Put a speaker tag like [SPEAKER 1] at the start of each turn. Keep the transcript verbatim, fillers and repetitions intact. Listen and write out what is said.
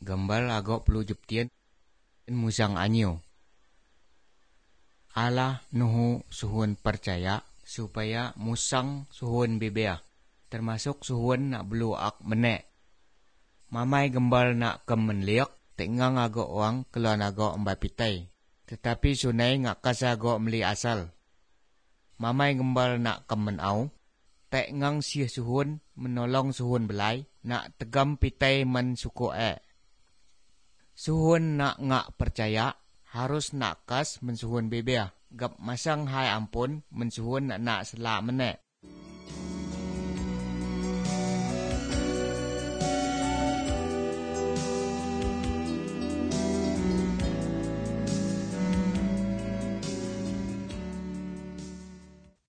[SPEAKER 1] Gambal agak perlu jeptian musang anyo. Allah nuhu suhun percaya supaya musang suhun bebea. Termasuk suhun nak belu ak menek. Mamai gembal nak kemenliak, tengang agak orang keluar agak embai pitai. Tetapi sunai ngak kasa agak meli asal. Mamai gembal nak kemenau, tengang sih suhun menolong suhun belai, nak tegam pitai men suku e. Suhun nak ngak percaya, harus nak kas mensuhun bebea. Gap masang hai ampun mensuhun nak nak selak menek.